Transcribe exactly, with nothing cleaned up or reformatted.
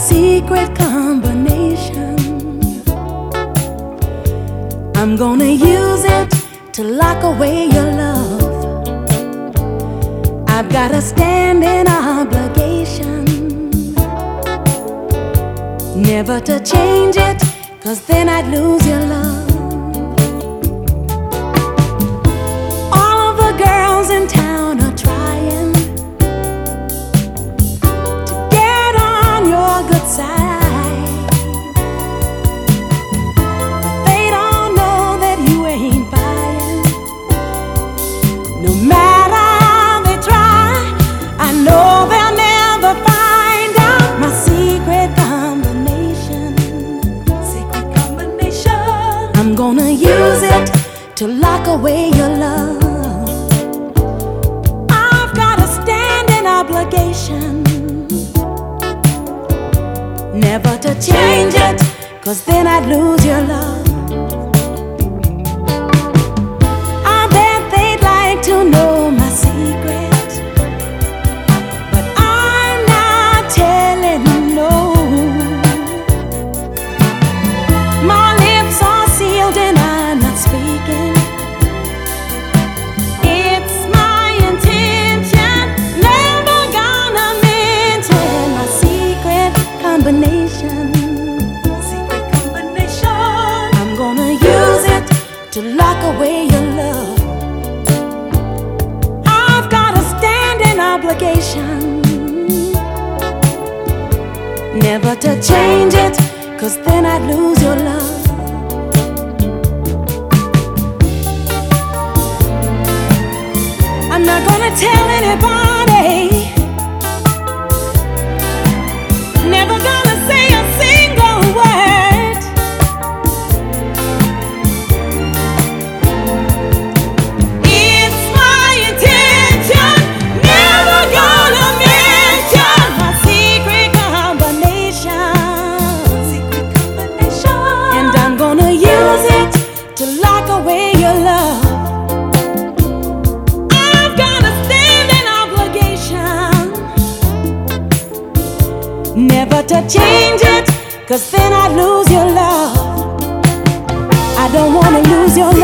secret combination. I'm gonna use it to lock away your love. I've got a standing obligation never to change it, 'cause then I'd lose your love. All of the girls in town are trying to get on your good side, but they don't know that you ain't buying. No matter how they try, I know they'll never find out my secret combination. Secret combination. I'm gonna use it to lock away your love. I've got a standing obligation never to change it, 'cause then I'd lose your love. I bet they'd like to know my secret, but I'm not telling no. My lips are sealed and I'm not speaking. It's my intention, never gonna mention my secret combination. Secret combination. I'm gonna use it to lock away your love. I've got a standing obligation never to change it, 'cause then I'd lose your love. I'm not gonna tell anybody, never gonna say a single word. It's my intention, never gonna mention my secret combination. Secret combination. And I'm gonna use it to lock away your love. I've got a standing obligation never to change it, 'cause then I'd lose your love. I don't wanna lose your love.